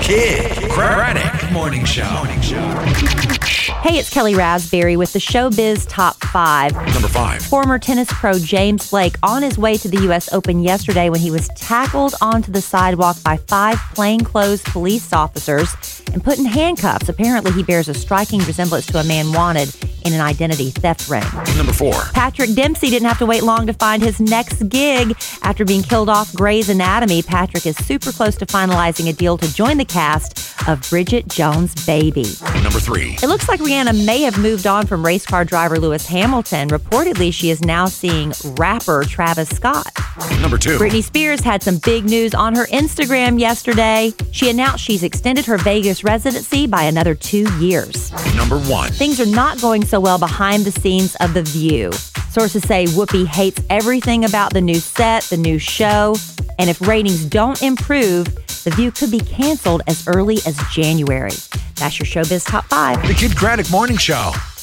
Kid Craddock Morning Show. Hey, it's Kelly Raspberry with the Showbiz Top 5. Number 5. Former tennis pro James Blake on his way to the U.S. Open yesterday when he was tackled onto the sidewalk by 5 plainclothes police officers and put in handcuffs. Apparently, he bears a striking resemblance to a man wanted in an identity theft ring. Number 4. Patrick Dempsey didn't have to wait long to find his next gig. After being killed off Grey's Anatomy, Patrick is super close to finalizing a deal to join the cast of Bridget Jones' Baby. Number 3. It looks like Rihanna may have moved on from race car driver Lewis Hamilton. Reportedly, she is now seeing rapper Travis Scott. Number 2. Britney Spears had some big news on her Instagram yesterday. She announced she's extended her Vegas residency by another 2 years. Number 1. Things are not going so well behind the scenes of The View. Sources say Whoopi hates everything about the new set, the new show, and if ratings don't improve, The View could be canceled as early as January. That's your Showbiz Top 5. The Kid Craddock Morning Show.